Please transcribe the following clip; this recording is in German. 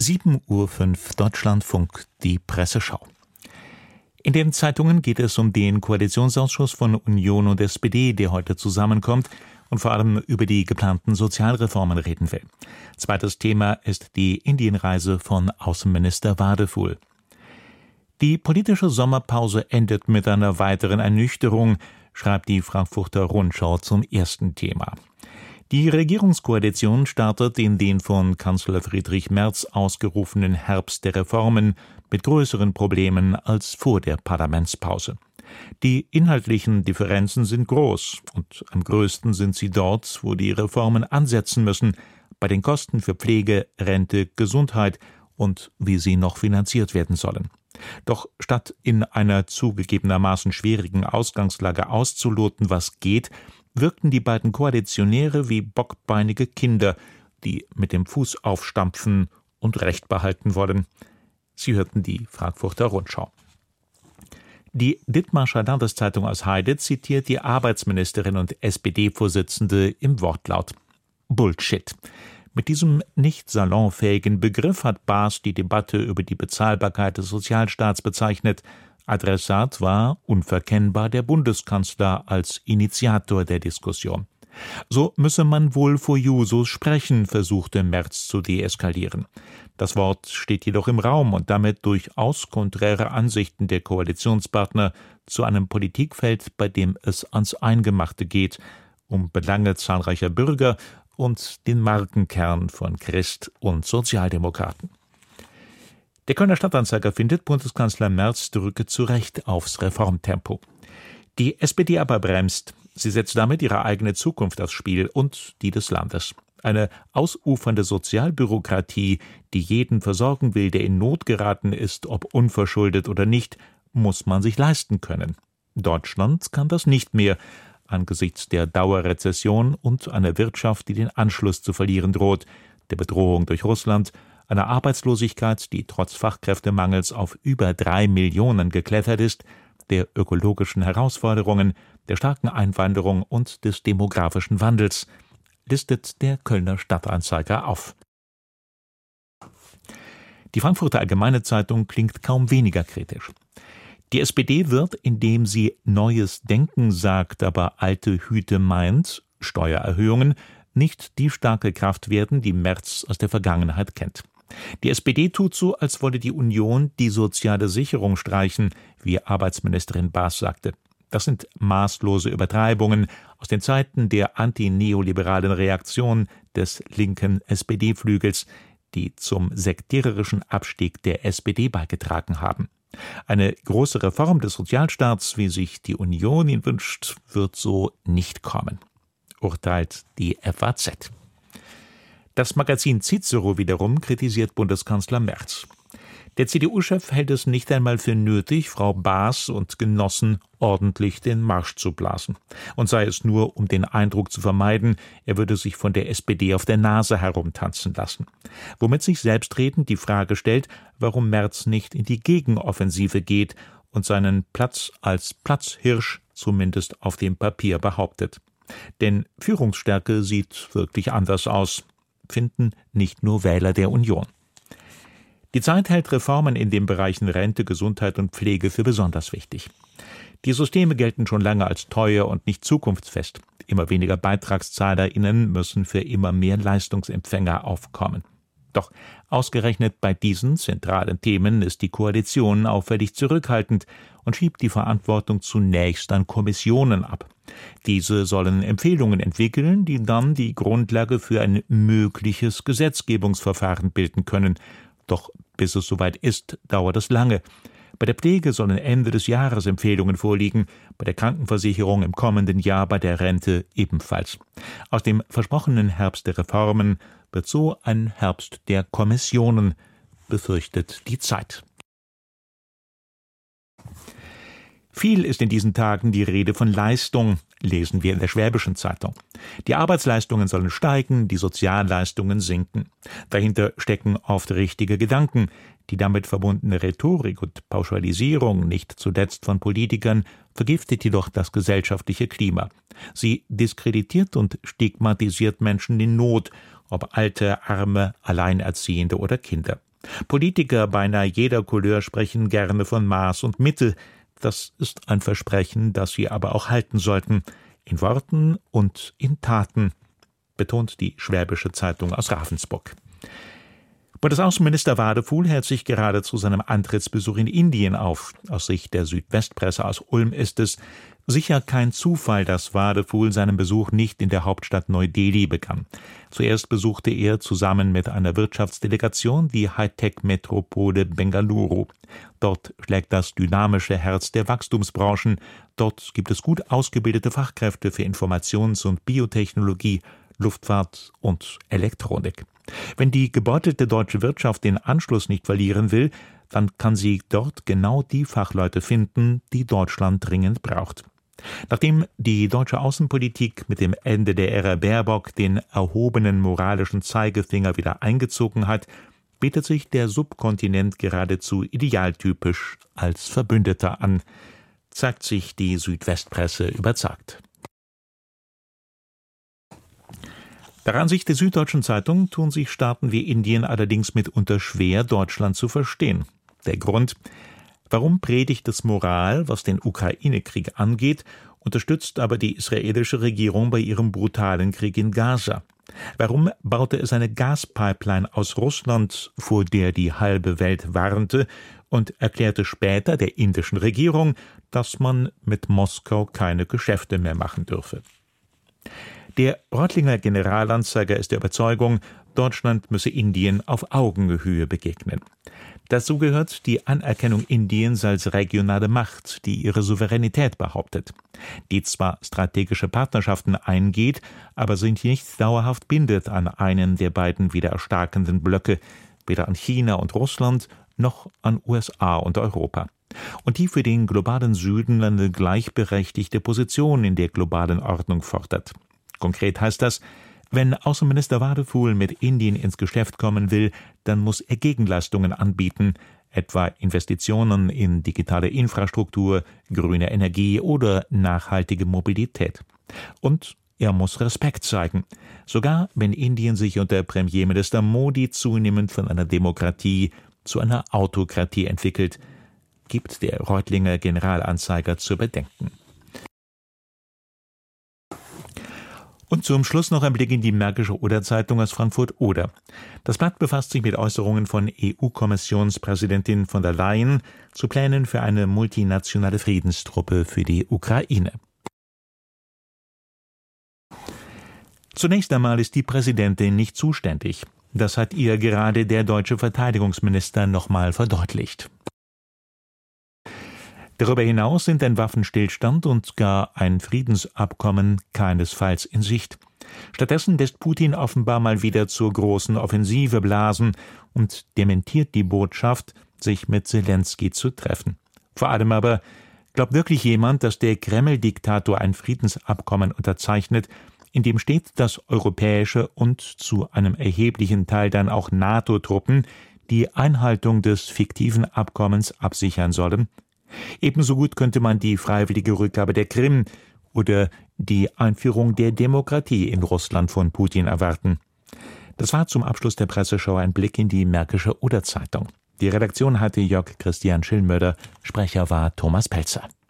7:05 Uhr Deutschlandfunk, die Presseschau. In den Zeitungen geht es um den Koalitionsausschuss von Union und SPD, der heute zusammenkommt und vor allem über die geplanten Sozialreformen reden will. Zweites Thema ist die Indienreise von Außenminister Wadefuhl. Die politische Sommerpause endet mit einer weiteren Ernüchterung, schreibt die Frankfurter Rundschau zum ersten Thema. Die Regierungskoalition startet in den von Kanzler Friedrich Merz ausgerufenen Herbst der Reformen mit größeren Problemen als vor der Parlamentspause. Die inhaltlichen Differenzen sind groß und am größten sind sie dort, wo die Reformen ansetzen müssen, bei den Kosten für Pflege, Rente, Gesundheit und wie sie noch finanziert werden sollen. Doch statt in einer zugegebenermaßen schwierigen Ausgangslage auszuloten, was geht, wirkten die beiden Koalitionäre wie bockbeinige Kinder, die mit dem Fuß aufstampfen und Recht behalten wollen. Sie hörten die Frankfurter Rundschau. Die Dithmarscher Landeszeitung aus Heide zitiert die Arbeitsministerin und SPD-Vorsitzende im Wortlaut: Bullshit. Mit diesem nicht salonfähigen Begriff hat Baas die Debatte über die Bezahlbarkeit des Sozialstaats bezeichnet. Adressat war unverkennbar der Bundeskanzler als Initiator der Diskussion. So müsse man wohl vor Jusos sprechen, versuchte Merz zu deeskalieren. Das Wort steht jedoch im Raum und damit durchaus konträre Ansichten der Koalitionspartner zu einem Politikfeld, bei dem es ans Eingemachte geht, um Belange zahlreicher Bürger und den Markenkern von Christ und Sozialdemokraten. Der Kölner Stadtanzeiger findet, Bundeskanzler Merz drücke zu Recht aufs Reformtempo. Die SPD aber bremst. Sie setzt damit ihre eigene Zukunft aufs Spiel und die des Landes. Eine ausufernde Sozialbürokratie, die jeden versorgen will, der in Not geraten ist, ob unverschuldet oder nicht, muss man sich leisten können. Deutschland kann das nicht mehr, angesichts der Dauerrezession und einer Wirtschaft, die den Anschluss zu verlieren droht, der Bedrohung durch Russland, einer Arbeitslosigkeit, die trotz Fachkräftemangels auf über 3 Millionen geklettert ist, der ökologischen Herausforderungen, der starken Einwanderung und des demografischen Wandels, listet der Kölner Stadtanzeiger auf. Die Frankfurter Allgemeine Zeitung klingt kaum weniger kritisch. Die SPD wird, indem sie neues Denken sagt, aber alte Hüte meint, Steuererhöhungen, nicht die starke Kraft werden, die Merz aus der Vergangenheit kennt. Die SPD tut so, als wolle die Union die soziale Sicherung streichen, wie Arbeitsministerin Baas sagte. Das sind maßlose Übertreibungen aus den Zeiten der antineoliberalen Reaktion des linken SPD-Flügels, die zum sektiererischen Abstieg der SPD beigetragen haben. Eine große Reform des Sozialstaats, wie sich die Union ihn wünscht, wird so nicht kommen, urteilt die FAZ. Das Magazin Cicero wiederum kritisiert Bundeskanzler Merz. Der CDU-Chef hält es nicht einmal für nötig, Frau Baas und Genossen ordentlich den Marsch zu blasen. Und sei es nur, um den Eindruck zu vermeiden, er würde sich von der SPD auf der Nase herumtanzen lassen. Womit sich selbstredend die Frage stellt, warum Merz nicht in die Gegenoffensive geht und seinen Platz als Platzhirsch zumindest auf dem Papier behauptet. Denn Führungsstärke sieht wirklich anders aus, finden nicht nur Wähler der Union. Die Zeit hält Reformen in den Bereichen Rente, Gesundheit und Pflege für besonders wichtig. Die Systeme gelten schon lange als teuer und nicht zukunftsfest. Immer weniger BeitragszahlerInnen müssen für immer mehr Leistungsempfänger aufkommen. Doch ausgerechnet bei diesen zentralen Themen ist die Koalition auffällig zurückhaltend und schiebt die Verantwortung zunächst an Kommissionen ab. Diese sollen Empfehlungen entwickeln, die dann die Grundlage für ein mögliches Gesetzgebungsverfahren bilden können. Doch bis es soweit ist, dauert es lange. Bei der Pflege sollen Ende des Jahres Empfehlungen vorliegen, bei der Krankenversicherung im kommenden Jahr, bei der Rente ebenfalls. Aus dem versprochenen Herbst der Reformen wird so ein Herbst der Kommissionen, befürchtet die Zeit. Viel ist in diesen Tagen die Rede von Leistung, lesen wir in der Schwäbischen Zeitung. Die Arbeitsleistungen sollen steigen, die Sozialleistungen sinken. Dahinter stecken oft richtige Gedanken. Die damit verbundene Rhetorik und Pauschalisierung, nicht zuletzt von Politikern, vergiftet jedoch das gesellschaftliche Klima. Sie diskreditiert und stigmatisiert Menschen in Not, ob Alte, Arme, Alleinerziehende oder Kinder. Politiker beinahe jeder Couleur sprechen gerne von Maß und Mitte. Das ist ein Versprechen, das sie aber auch halten sollten. In Worten und in Taten, betont die Schwäbische Zeitung aus Ravensburg. Bundesaußenminister Wadefuhl hält sich gerade zu seinem Antrittsbesuch in Indien auf. Aus Sicht der Südwestpresse aus Ulm ist es sicher kein Zufall, dass Wadefuhl seinen Besuch nicht in der Hauptstadt Neu-Delhi begann. Zuerst besuchte er zusammen mit einer Wirtschaftsdelegation die Hightech-Metropole Bengaluru. Dort schlägt das dynamische Herz der Wachstumsbranchen. Dort gibt es gut ausgebildete Fachkräfte für Informations- und Biotechnologie, Luftfahrt und Elektronik. Wenn die gebeutelte deutsche Wirtschaft den Anschluss nicht verlieren will, dann kann sie dort genau die Fachleute finden, die Deutschland dringend braucht. Nachdem die deutsche Außenpolitik mit dem Ende der Ära Baerbock den erhobenen moralischen Zeigefinger wieder eingezogen hat, bietet sich der Subkontinent geradezu idealtypisch als Verbündeter an, zeigt sich die Südwestpresse überzeugt. Nach Ansicht der Süddeutschen Zeitung tun sich Staaten wie Indien allerdings mitunter schwer, Deutschland zu verstehen. Der Grund: Warum predigt es Moral, was den Ukraine-Krieg angeht, unterstützt aber die israelische Regierung bei ihrem brutalen Krieg in Gaza? Warum baute es eine Gaspipeline aus Russland, vor der die halbe Welt warnte, und erklärte später der indischen Regierung, dass man mit Moskau keine Geschäfte mehr machen dürfe? Der Reutlinger Generalanzeiger ist der Überzeugung, Deutschland müsse Indien auf Augenhöhe begegnen. Dazu gehört die Anerkennung Indiens als regionale Macht, die ihre Souveränität behauptet, die zwar strategische Partnerschaften eingeht, aber sich nicht dauerhaft bindet an einen der beiden wieder erstarkenden Blöcke, weder an China und Russland noch an USA und Europa. Und die für den globalen Süden eine gleichberechtigte Position in der globalen Ordnung fordert. Konkret heißt das, wenn Außenminister Wadefuhl mit Indien ins Geschäft kommen will, dann muss er Gegenleistungen anbieten, etwa Investitionen in digitale Infrastruktur, grüne Energie oder nachhaltige Mobilität. Und er muss Respekt zeigen, sogar wenn Indien sich unter Premierminister Modi zunehmend von einer Demokratie zu einer Autokratie entwickelt, gibt der Reutlinger Generalanzeiger zu bedenken. Und zum Schluss noch ein Blick in die Märkische Oder-Zeitung aus Frankfurt-Oder. Das Blatt befasst sich mit Äußerungen von EU-Kommissionspräsidentin von der Leyen zu Plänen für eine multinationale Friedenstruppe für die Ukraine. Zunächst einmal ist die Präsidentin nicht zuständig. Das hat ihr gerade der deutsche Verteidigungsminister nochmal verdeutlicht. Darüber hinaus sind ein Waffenstillstand und gar ein Friedensabkommen keinesfalls in Sicht. Stattdessen lässt Putin offenbar mal wieder zur großen Offensive blasen und dementiert die Botschaft, sich mit Selenskyj zu treffen. Vor allem aber, glaubt wirklich jemand, dass der Kreml-Diktator ein Friedensabkommen unterzeichnet, in dem steht, dass europäische und zu einem erheblichen Teil dann auch NATO-Truppen die Einhaltung des fiktiven Abkommens absichern sollen? Ebenso gut könnte man die freiwillige Rückgabe der Krim oder die Einführung der Demokratie in Russland von Putin erwarten. Das war zum Abschluss der Presseschau ein Blick in die Märkische Oder-Zeitung. Die Redaktion hatte Jörg Christian Schillmöller, Sprecher war Thomas Pelzer.